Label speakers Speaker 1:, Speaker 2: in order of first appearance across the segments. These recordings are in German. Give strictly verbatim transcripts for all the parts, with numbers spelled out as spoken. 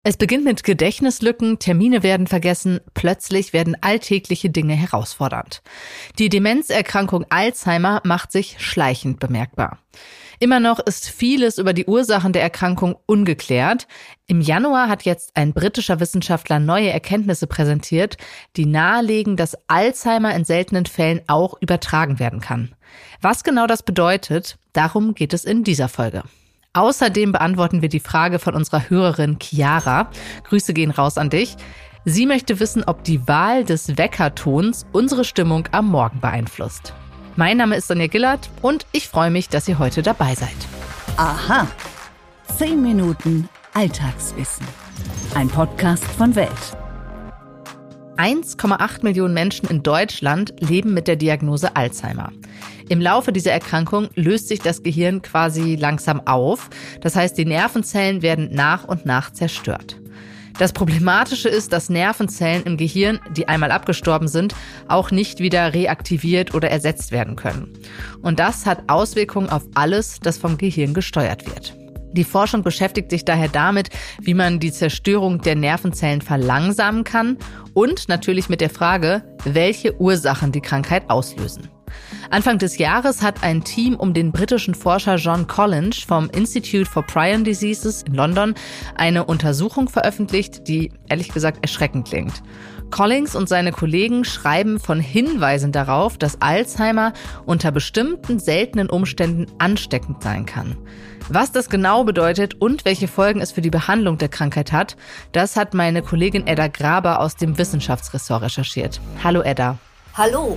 Speaker 1: Es beginnt mit Gedächtnislücken, Termine werden vergessen, plötzlich werden alltägliche Dinge herausfordernd. Die Demenzerkrankung Alzheimer macht sich schleichend bemerkbar. Immer noch ist vieles über die Ursachen der Erkrankung ungeklärt. Im Januar hat jetzt ein britischer Wissenschaftler neue Erkenntnisse präsentiert, die nahelegen, dass Alzheimer in seltenen Fällen auch übertragen werden kann. Was genau das bedeutet, darum geht es in dieser Folge. Außerdem beantworten wir die Frage von unserer Hörerin Chiara. Grüße gehen raus an dich. Sie möchte wissen, ob die Wahl des Weckertons unsere Stimmung am Morgen beeinflusst. Mein Name ist Sonja Gillert und ich freue mich, dass ihr heute dabei seid.
Speaker 2: Aha. Zehn Minuten Alltagswissen. Ein Podcast von Welt.
Speaker 1: eins Komma acht Millionen Menschen in Deutschland leben mit der Diagnose Alzheimer. Im Laufe dieser Erkrankung löst sich das Gehirn quasi langsam auf. Das heißt, die Nervenzellen werden nach und nach zerstört. Das Problematische ist, dass Nervenzellen im Gehirn, die einmal abgestorben sind, auch nicht wieder reaktiviert oder ersetzt werden können. Und das hat Auswirkungen auf alles, das vom Gehirn gesteuert wird. Die Forschung beschäftigt sich daher damit, wie man die Zerstörung der Nervenzellen verlangsamen kann und natürlich mit der Frage, welche Ursachen die Krankheit auslösen. Anfang des Jahres hat ein Team um den britischen Forscher John Collins vom Institute for Prion Diseases in London eine Untersuchung veröffentlicht, die ehrlich gesagt erschreckend klingt. Collins und seine Kollegen schreiben von Hinweisen darauf, dass Alzheimer unter bestimmten seltenen Umständen ansteckend sein kann. Was das genau bedeutet und welche Folgen es für die Behandlung der Krankheit hat, das hat meine Kollegin Edda Graber aus dem Wissenschaftsressort recherchiert. Hallo Edda.
Speaker 3: Hallo.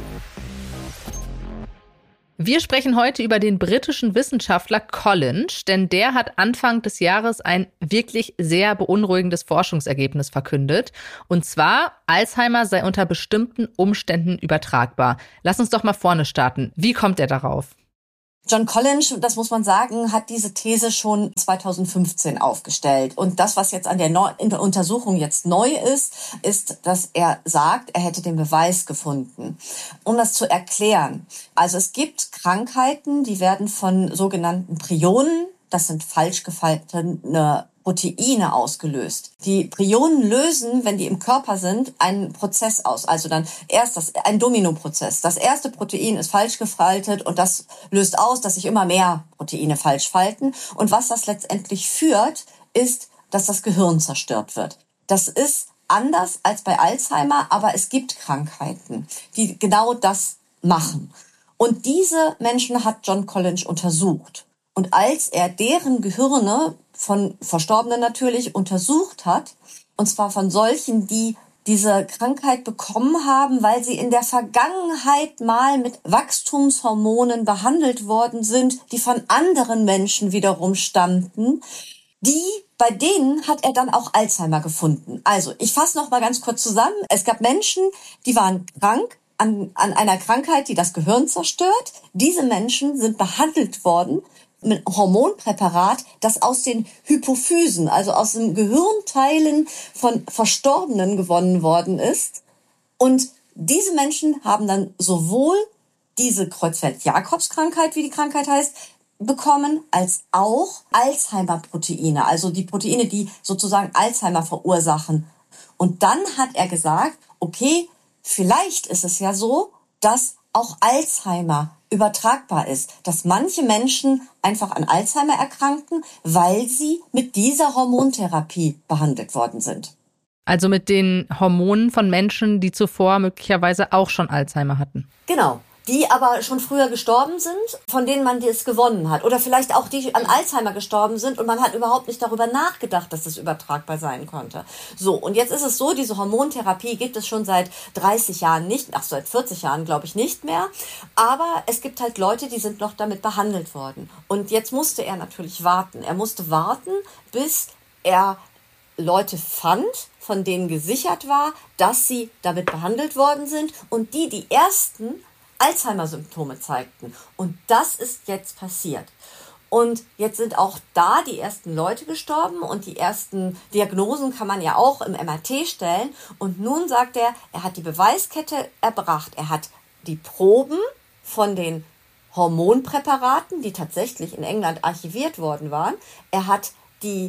Speaker 1: Wir sprechen heute über den britischen Wissenschaftler Collins, denn der hat Anfang des Jahres ein wirklich sehr beunruhigendes Forschungsergebnis verkündet. Und zwar, Alzheimer sei unter bestimmten Umständen übertragbar. Lass uns doch mal vorne starten. Wie kommt er darauf?
Speaker 3: John Collins, das muss man sagen, hat diese These schon zweitausendfünfzehn aufgestellt. Und das, was jetzt an der, Neu- in der Untersuchung jetzt neu ist, ist, dass er sagt, er hätte den Beweis gefunden. Um das zu erklären. Also es gibt Krankheiten, die werden von sogenannten Prionen, das sind falsch gefaltete Proteine ausgelöst. Die Prionen lösen, wenn die im Körper sind, einen Prozess aus. Also dann erst das, ein Dominoprozess. Das erste Protein ist falsch gefaltet und das löst aus, dass sich immer mehr Proteine falsch falten. Und was das letztendlich führt, ist, dass das Gehirn zerstört wird. Das ist anders als bei Alzheimer, aber es gibt Krankheiten, die genau das machen. Und diese Menschen hat John Collins untersucht. Und als er deren Gehirne von Verstorbenen natürlich untersucht hat, und zwar von solchen, die diese Krankheit bekommen haben, weil sie in der Vergangenheit mal mit Wachstumshormonen behandelt worden sind, die von anderen Menschen wiederum stammten, die, bei denen hat er dann auch Alzheimer gefunden. Also, ich fasse noch mal ganz kurz zusammen. Es gab Menschen, die waren krank an, an einer Krankheit, die das Gehirn zerstört. Diese Menschen sind behandelt worden mit Hormonpräparat, das aus den Hypophysen, also aus den Gehirnteilen von Verstorbenen gewonnen worden ist. Und diese Menschen haben dann sowohl diese Creutzfeldt-Jakobs-Krankheit, wie die Krankheit heißt, bekommen, als auch Alzheimer-Proteine, also die Proteine, die sozusagen Alzheimer verursachen. Und dann hat er gesagt, okay, vielleicht ist es ja so, dass auch Alzheimer übertragbar ist, dass manche Menschen einfach an Alzheimer erkranken, weil sie mit dieser Hormontherapie behandelt worden sind.
Speaker 1: Also mit den Hormonen von Menschen, die zuvor möglicherweise auch schon Alzheimer hatten.
Speaker 3: Genau. Die aber schon früher gestorben sind, von denen man das gewonnen hat. Oder vielleicht auch die an Alzheimer gestorben sind und man hat überhaupt nicht darüber nachgedacht, dass das übertragbar sein konnte. So, und jetzt ist es so, diese Hormontherapie gibt es schon seit dreißig Jahren nicht, ach, seit vierzig Jahren glaube ich nicht mehr. Aber es gibt halt Leute, die sind noch damit behandelt worden. Und jetzt musste er natürlich warten. Er musste warten, bis er Leute fand, von denen gesichert war, dass sie damit behandelt worden sind. Und die, die ersten Alzheimer-Symptome zeigten. Und das ist jetzt passiert. Und jetzt sind auch da die ersten Leute gestorben und die ersten Diagnosen kann man ja auch im M R T stellen. Und nun sagt er, er hat die Beweiskette erbracht. Er hat die Proben von den Hormonpräparaten, die tatsächlich in England archiviert worden waren. Er hat die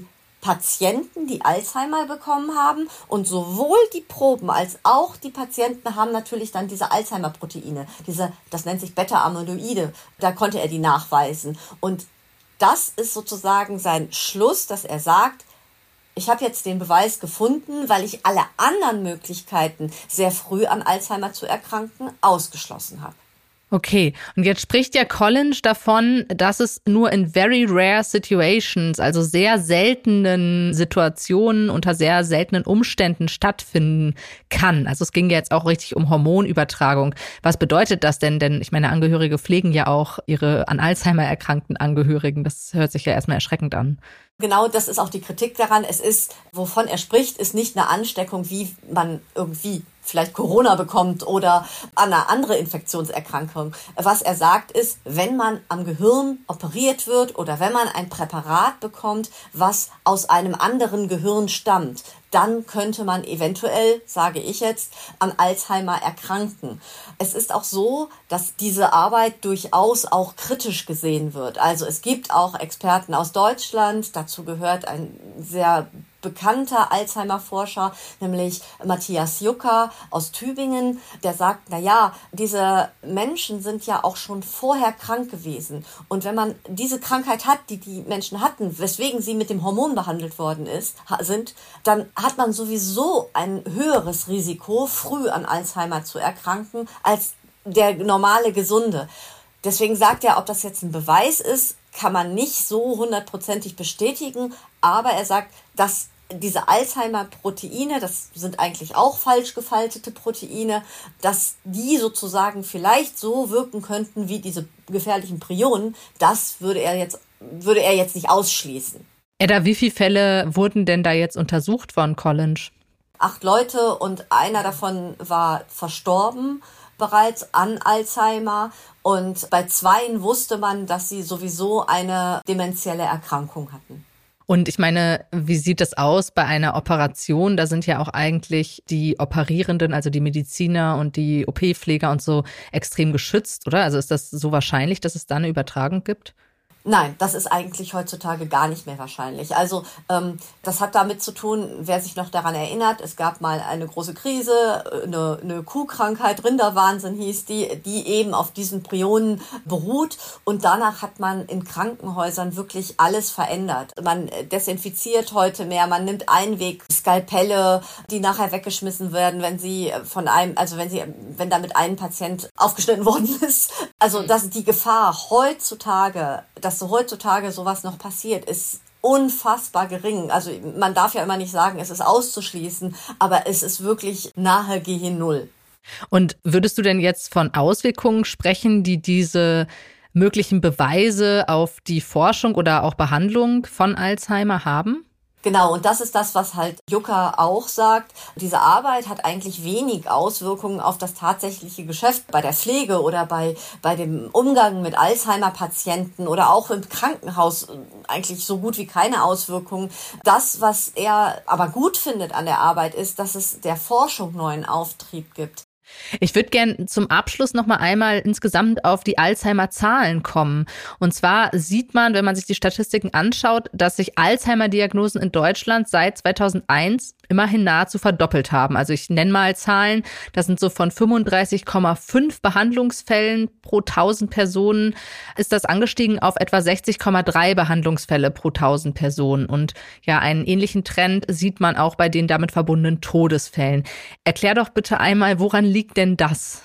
Speaker 3: Patienten, die Alzheimer bekommen haben, und sowohl die Proben als auch die Patienten haben natürlich dann diese Alzheimer-Proteine, diese, das nennt sich Beta-Amyloide, da konnte er die nachweisen. Und das ist sozusagen sein Schluss, dass er sagt, ich habe jetzt den Beweis gefunden, weil ich alle anderen Möglichkeiten, sehr früh an Alzheimer zu erkranken, ausgeschlossen habe.
Speaker 1: Okay, und jetzt spricht ja Collinge davon, dass es nur in very rare situations, also sehr seltenen Situationen unter sehr seltenen Umständen stattfinden kann. Also es ging ja jetzt auch richtig um Hormonübertragung. Was bedeutet das denn? Denn ich meine, Angehörige pflegen ja auch ihre an Alzheimer erkrankten Angehörigen. Das hört sich ja erstmal erschreckend an.
Speaker 3: Genau, das ist auch die Kritik daran. Es ist, wovon er spricht, ist nicht eine Ansteckung, wie man irgendwie vielleicht Corona bekommt oder eine andere Infektionserkrankung. Was er sagt ist, wenn man am Gehirn operiert wird oder wenn man ein Präparat bekommt, was aus einem anderen Gehirn stammt, dann könnte man eventuell, sage ich jetzt, an Alzheimer erkranken. Es ist auch so, dass diese Arbeit durchaus auch kritisch gesehen wird. Also es gibt auch Experten aus Deutschland, dazu gehört ein sehr bekannter Alzheimer-Forscher, nämlich Matthias Jucker aus Tübingen, der sagt, na ja, diese Menschen sind ja auch schon vorher krank gewesen. Und wenn man diese Krankheit hat, die die Menschen hatten, weswegen sie mit dem Hormon behandelt worden ist, sind, dann hat man sowieso ein höheres Risiko, früh an Alzheimer zu erkranken, als der normale Gesunde. Deswegen sagt er, ob das jetzt ein Beweis ist, kann man nicht so hundertprozentig bestätigen, aber er sagt, dass diese Alzheimer-Proteine, das sind eigentlich auch falsch gefaltete Proteine, dass die sozusagen vielleicht so wirken könnten wie diese gefährlichen Prionen, das würde er jetzt, würde er jetzt nicht ausschließen.
Speaker 1: Edda, wie viele Fälle wurden denn da jetzt untersucht von Collinge?
Speaker 3: Acht Leute und einer davon war verstorben bereits an Alzheimer, und bei zweien wusste man, dass sie sowieso eine dementielle Erkrankung hatten.
Speaker 1: Und ich meine, wie sieht das aus bei einer Operation? Da sind ja auch eigentlich die Operierenden, also die Mediziner und die O P-Pfleger und so extrem geschützt, oder? Also ist das so wahrscheinlich, dass es da eine Übertragung gibt?
Speaker 3: Nein, das ist eigentlich heutzutage gar nicht mehr wahrscheinlich. Also ähm, das hat damit zu tun, wer sich noch daran erinnert, es gab mal eine große Krise, eine, eine Kuhkrankheit, Rinderwahnsinn hieß die, die eben auf diesen Prionen beruht, und danach hat man in Krankenhäusern wirklich alles verändert. Man desinfiziert heute mehr, man nimmt Einweg-Skalpelle, die nachher weggeschmissen werden, wenn sie von einem, also wenn sie, wenn damit ein Patient aufgeschnitten worden ist. Also das die Gefahr heutzutage, dass so heutzutage sowas noch passiert, ist unfassbar gering. Also man darf ja immer nicht sagen, es ist auszuschließen, aber es ist wirklich nahe gegen Null.
Speaker 1: Und würdest du denn jetzt von Auswirkungen sprechen, die diese möglichen Beweise auf die Forschung oder auch Behandlung von Alzheimer haben?
Speaker 3: Genau, und das ist das, was halt Jucker auch sagt. Diese Arbeit hat eigentlich wenig Auswirkungen auf das tatsächliche Geschäft bei der Pflege oder bei, bei dem Umgang mit Alzheimer-Patienten oder auch im Krankenhaus eigentlich so gut wie keine Auswirkungen. Das, was er aber gut findet an der Arbeit, ist, dass es der Forschung neuen Auftrieb gibt.
Speaker 1: Ich würde gern zum Abschluss noch mal einmal insgesamt auf die Alzheimer-Zahlen kommen. Und zwar sieht man, wenn man sich die Statistiken anschaut, dass sich Alzheimer-Diagnosen in Deutschland seit zweitausendeins immerhin nahezu verdoppelt haben. Also ich nenne mal Zahlen, das sind so von fünfunddreißig Komma fünf Behandlungsfällen pro tausend Personen, ist das angestiegen auf etwa sechzig Komma drei Behandlungsfälle pro tausend Personen. Und ja, einen ähnlichen Trend sieht man auch bei den damit verbundenen Todesfällen. Erklär doch bitte einmal, woran liegt denn das?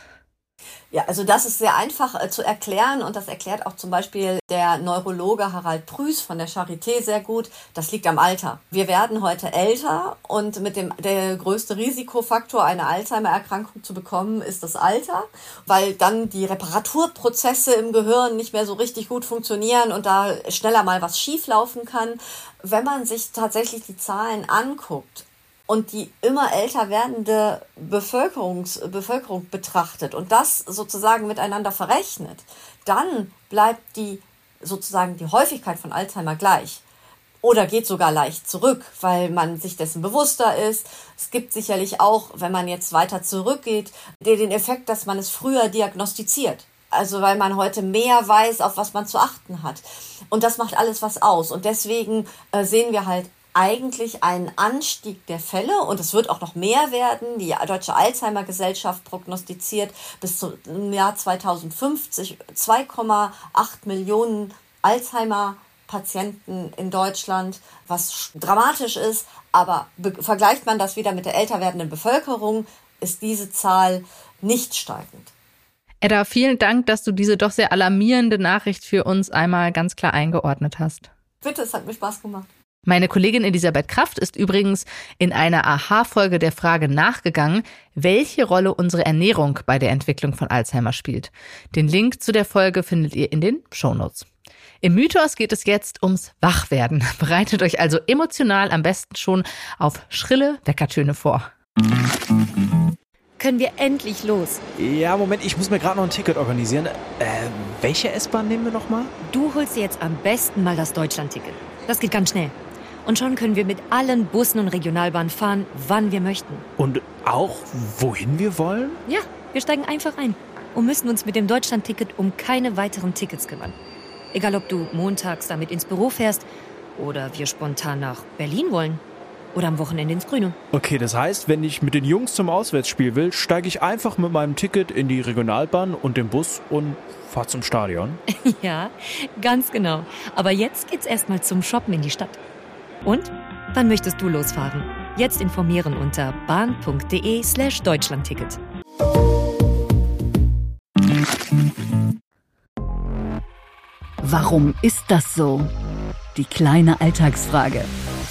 Speaker 3: Ja, also das ist sehr einfach äh, zu erklären, und das erklärt auch zum Beispiel der Neurologe Harald Prüß von der Charité sehr gut. Das liegt am Alter. Wir werden heute älter, und mit dem der größte Risikofaktor, eine Alzheimer-Erkrankung zu bekommen, ist das Alter, weil dann die Reparaturprozesse im Gehirn nicht mehr so richtig gut funktionieren und da schneller mal was schieflaufen kann. Wenn man sich tatsächlich die Zahlen anguckt und die immer älter werdende Bevölkerungs, Bevölkerung betrachtet und das sozusagen miteinander verrechnet, dann bleibt die sozusagen die Häufigkeit von Alzheimer gleich oder geht sogar leicht zurück, weil man sich dessen bewusster ist. Es gibt sicherlich auch, wenn man jetzt weiter zurückgeht, den Effekt, dass man es früher diagnostiziert. Also weil man heute mehr weiß, auf was man zu achten hat. Und das macht alles was aus. Und deswegen äh, sehen wir halt eigentlich einen Anstieg der Fälle, und es wird auch noch mehr werden. Die Deutsche Alzheimer-Gesellschaft prognostiziert bis zum Jahr zweitausendfünfzig zwei Komma acht Millionen Alzheimer-Patienten in Deutschland, was dramatisch ist. Aber be- vergleicht man das wieder mit der älter werdenden Bevölkerung, ist diese Zahl nicht steigend.
Speaker 1: Edda, vielen Dank, dass du diese doch sehr alarmierende Nachricht für uns einmal ganz klar eingeordnet hast.
Speaker 3: Bitte, es hat mir Spaß gemacht.
Speaker 1: Meine Kollegin Elisabeth Kraft ist übrigens in einer Aha-Folge der Frage nachgegangen, welche Rolle unsere Ernährung bei der Entwicklung von Alzheimer spielt. Den Link zu der Folge findet ihr in den Shownotes. Im Mythos geht es jetzt ums Wachwerden. Bereitet euch also emotional am besten schon auf schrille Weckertöne vor.
Speaker 4: Können wir endlich los?
Speaker 5: Ja, Moment, ich muss mir gerade noch ein Ticket organisieren. Äh, welche S-Bahn nehmen wir nochmal?
Speaker 4: Du holst dir jetzt am besten mal das Deutschland-Ticket. Das geht ganz schnell. Und schon können wir mit allen Bussen und Regionalbahnen fahren, wann wir möchten.
Speaker 5: Und auch, wohin wir wollen?
Speaker 4: Ja, wir steigen einfach ein und müssen uns mit dem Deutschland-Ticket um keine weiteren Tickets kümmern. Egal, ob du montags damit ins Büro fährst oder wir spontan nach Berlin wollen oder am Wochenende ins Grüne.
Speaker 5: Okay, das heißt, wenn ich mit den Jungs zum Auswärtsspiel will, steige ich einfach mit meinem Ticket in die Regionalbahn und den Bus und fahre zum Stadion.
Speaker 4: Ja, ganz genau. Aber jetzt geht's erstmal zum Shoppen in die Stadt. Und? Wann möchtest du losfahren? Jetzt informieren unter bahn.de slash Deutschlandticket.
Speaker 2: Warum ist das so? Die kleine Alltagsfrage.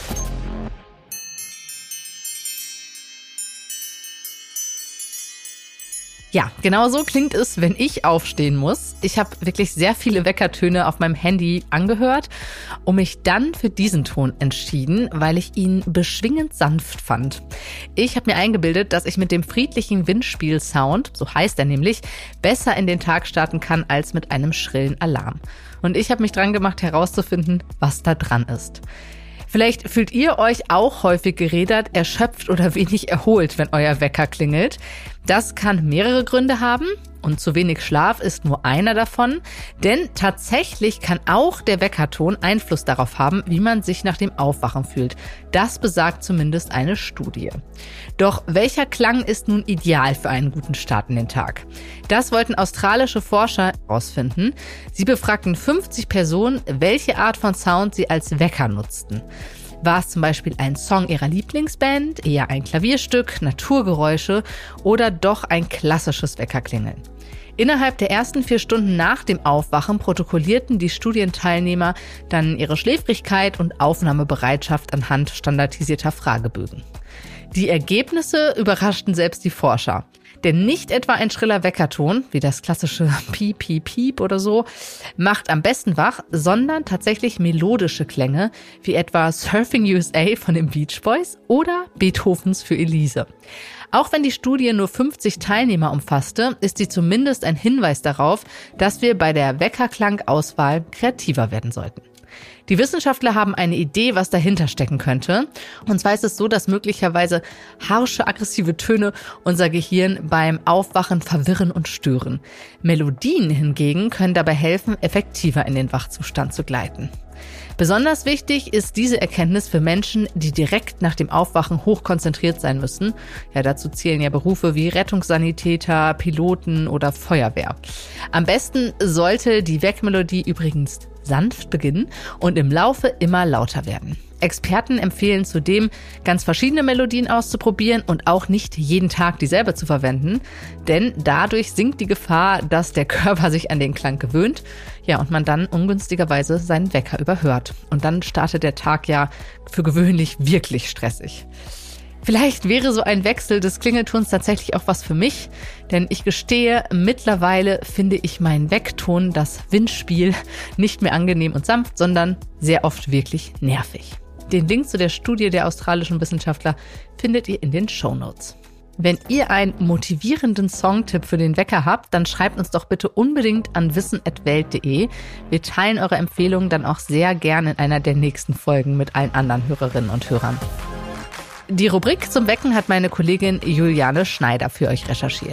Speaker 1: Ja, genau so klingt es, wenn ich aufstehen muss. Ich habe wirklich sehr viele Weckertöne auf meinem Handy angehört und mich dann für diesen Ton entschieden, weil ich ihn beschwingend sanft fand. Ich habe mir eingebildet, dass ich mit dem friedlichen Windspiel-Sound, so heißt er nämlich, besser in den Tag starten kann als mit einem schrillen Alarm. Und ich habe mich dran gemacht, herauszufinden, was da dran ist. Vielleicht fühlt ihr euch auch häufig gerädert, erschöpft oder wenig erholt, wenn euer Wecker klingelt. Das kann mehrere Gründe haben und zu wenig Schlaf ist nur einer davon. Denn tatsächlich kann auch der Weckerton Einfluss darauf haben, wie man sich nach dem Aufwachen fühlt. Das besagt zumindest eine Studie. Doch welcher Klang ist nun ideal für einen guten Start in den Tag? Das wollten australische Forscher herausfinden. Sie befragten fünfzig Personen, welche Art von Sound sie als Wecker nutzten. War es zum Beispiel ein Song ihrer Lieblingsband, eher ein Klavierstück, Naturgeräusche oder doch ein klassisches Weckerklingeln? Innerhalb der ersten vier Stunden nach dem Aufwachen protokollierten die Studienteilnehmer dann ihre Schläfrigkeit und Aufnahmebereitschaft anhand standardisierter Fragebögen. Die Ergebnisse überraschten selbst die Forscher. Denn nicht etwa ein schriller Weckerton, wie das klassische Piep, Piep, Piep oder so, macht am besten wach, sondern tatsächlich melodische Klänge, wie etwa Surfing U S A von den Beach Boys oder Beethovens für Elise. Auch wenn die Studie nur fünfzig Teilnehmer umfasste, ist sie zumindest ein Hinweis darauf, dass wir bei der Weckerklangauswahl kreativer werden sollten. Die Wissenschaftler haben eine Idee, was dahinter stecken könnte. Und zwar ist es so, dass möglicherweise harsche, aggressive Töne unser Gehirn beim Aufwachen verwirren und stören. Melodien hingegen können dabei helfen, effektiver in den Wachzustand zu gleiten. Besonders wichtig ist diese Erkenntnis für Menschen, die direkt nach dem Aufwachen hochkonzentriert sein müssen. Ja, dazu zählen ja Berufe wie Rettungssanitäter, Piloten oder Feuerwehr. Am besten sollte die Weckmelodie übrigens sanft beginnen und im Laufe immer lauter werden. Experten empfehlen zudem, ganz verschiedene Melodien auszuprobieren und auch nicht jeden Tag dieselbe zu verwenden, denn dadurch sinkt die Gefahr, dass der Körper sich an den Klang gewöhnt, ja, und man dann ungünstigerweise seinen Wecker überhört. Und dann startet der Tag ja für gewöhnlich wirklich stressig. Vielleicht wäre so ein Wechsel des Klingeltons tatsächlich auch was für mich, denn ich gestehe, mittlerweile finde ich meinen Weckton, das Windspiel, nicht mehr angenehm und sanft, sondern sehr oft wirklich nervig. Den Link zu der Studie der australischen Wissenschaftler findet ihr in den Shownotes. Wenn ihr einen motivierenden Songtipp für den Wecker habt, dann schreibt uns doch bitte unbedingt an wissen at welt punkt de. Wir teilen eure Empfehlungen dann auch sehr gerne in einer der nächsten Folgen mit allen anderen Hörerinnen und Hörern. Die Rubrik zum Wecken hat meine Kollegin Juliane Schneider für euch recherchiert.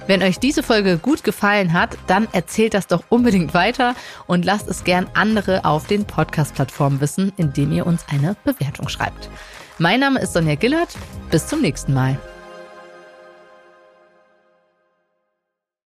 Speaker 1: Wenn euch diese Folge gut gefallen hat, dann erzählt das doch unbedingt weiter und lasst es gern andere auf den Podcast-Plattformen wissen, indem ihr uns eine Bewertung schreibt. Mein Name ist Sonja Gillert. Bis zum nächsten Mal.